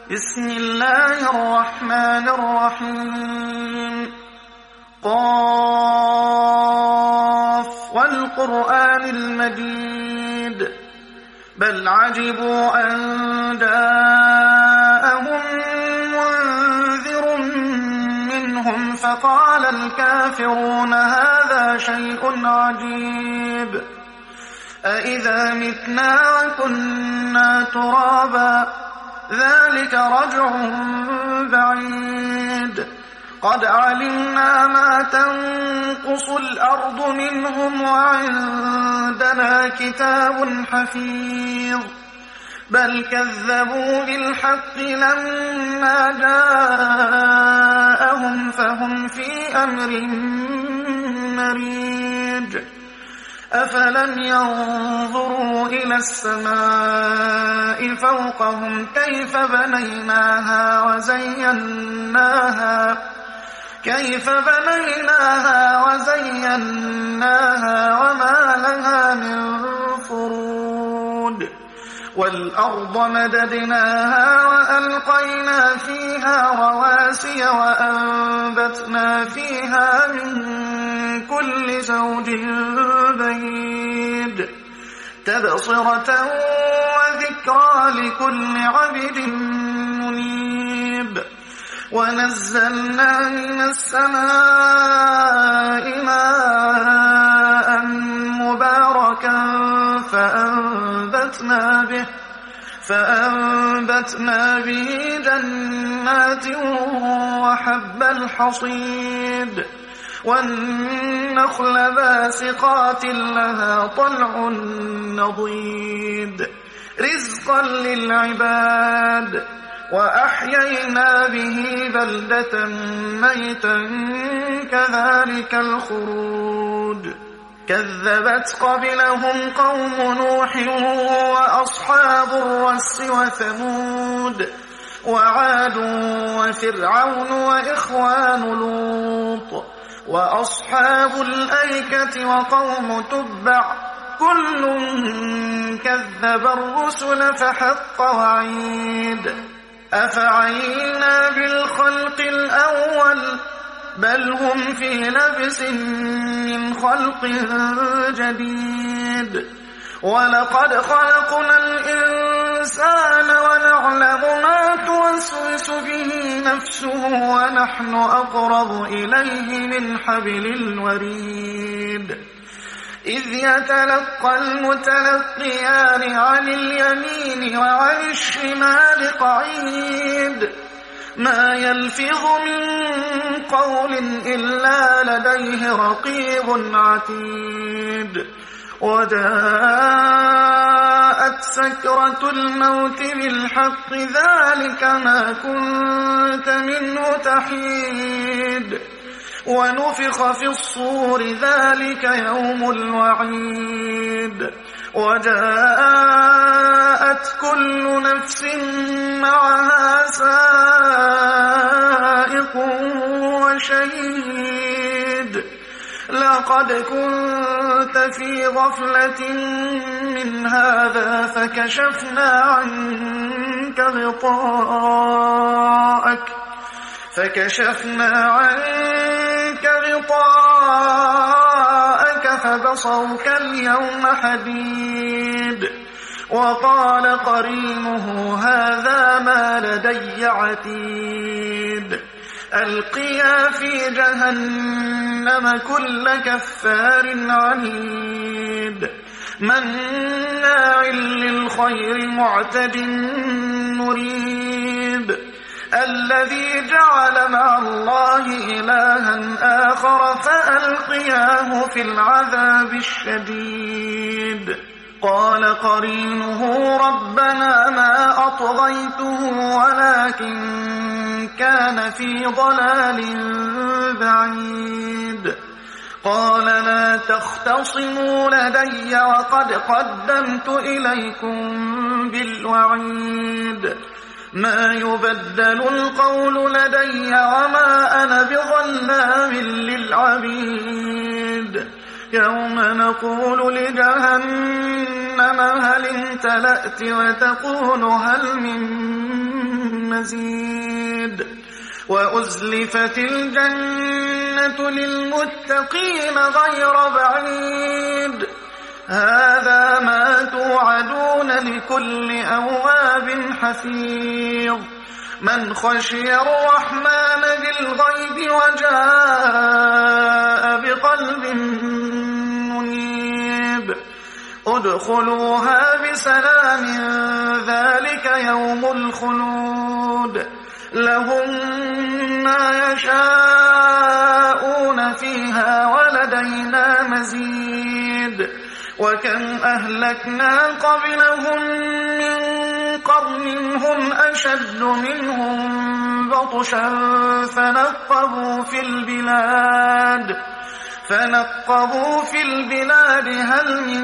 بسم الله الرحمن الرحيم. قاف والقرآن المجيد بل عجبوا أن جاءهم منذر منهم فقال الكافرون هذا شيء عجيب أإذا متنا وكنا ترابا ذلك رجع بعيد قد علمنا ما تنقص الأرض منهم وعندنا كتاب حفيظ بل كذبوا بالحق لما جاءهم فهم في أمر مريج أفلم ينظروا إلى السماء فوقهم كيف بنيناها وزيناها وما لها من فروج والأرض مددناها وألقينا فيها رواسي وأنبتنا فيها من كل زوج بهيج تبصرة وذكرى لكل عبد منيب ونزلنا من السماء ماء مباركا فأنبتنا به جنات وحب الحصيد والنخل باسقات لها طلع نضيد رزقا للعباد وأحيينا به بلدة ميتا كذلك الخروج كذبت قبلهم قوم نوح وأصحاب الرس وثمود وعاد وفرعون وإخوان لوط وأصحاب الأيكة وقوم تبع كل كذب الرسل فحق وعيد أفعينا بالخلق الأول بل هم في لبس من خلق جديد ولقد خلقنا الإنسان ونعلم ما توسوس به نفسه ونحن أقرب إليه من حبل الوريد إذ يتلقى المتلقيان عن اليمين وعن الشمال قعيد ما يلفظ من قول إلا لديه رقيب عتيد وجاءت سكرة الموت بالحق ذلك ما كنت منه تحيد ونفخ في الصور ذلك يوم الوعيد وجاءت كل نفس معها سائق وشهيد لقد كنت في غفلة من هذا فكشفنا عنك غطاءك فبصرك اليوم حديد وقال قرينه هذا ما لدي عتيد ألقيا في جهنم كل كفار عنيد مناع للخير معتد مريب الذي جعل مع الله إلها آخر فألقياه في العذاب الشديد قال قرينه ربنا ما أطغيته ولكن كان في ضلال بعيد قال لا تختصموا لدي وقد قدمت إليكم بالوعيد ما يبدل القول لدي وما أنا بظلام للعبيد يوم نقول لجهنم جهنم هل امتلأت وتقول هل من مزيد وأزلفت الجنة للمتقين غير بعيد هذا ما توعدون لكل أواب حفيظ من خشي الرحمن بالغيب وجاء بقلب منيب ادخلوها بسلام ذلك يوم الخلود لهم ما يشاءون فيها ولدينا مزيد وكم أهلكنا قبلهم من قرن هم أشد منهم بطشا فنقبوا في البلاد هل من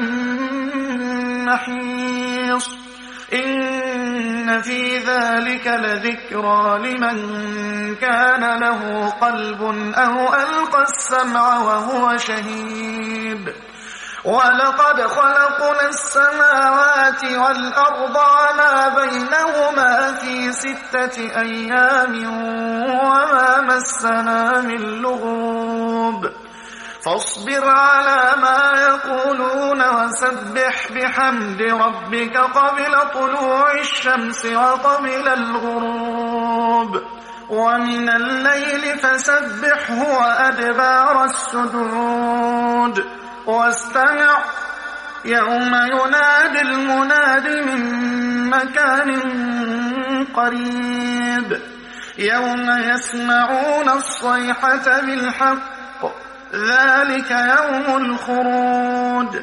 محيص إن في ذلك لذكرى لمن كان له قلب أو ألقى السمع وهو شهيد ولقد خلقنا السماوات والأرض وما بينهما في 6 أيام وما مسنا من لغوب فاصبر على ما يقولون وسبح بحمد ربك قبل طلوع الشمس وقبل الغروب ومن الليل فسبحه وأدبار السجود واستمع يوم ينادي المناد من مكان قريب يوم يسمعون الصيحة بالحق ذلك يوم الخروج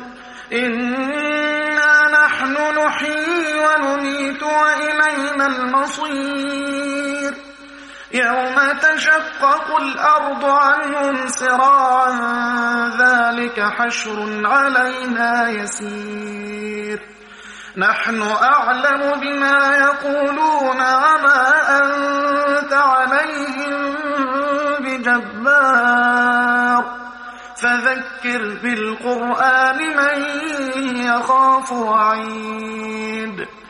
إنا نحن نحيي ونميت وإلينا المصير يوم تشقق الأرض عنهم سراعا ذلك حشر علينا يسير نحن أعلم بما يقولون وما أنت عليهم بجبار فذكر بالقرآن من يخاف وعيد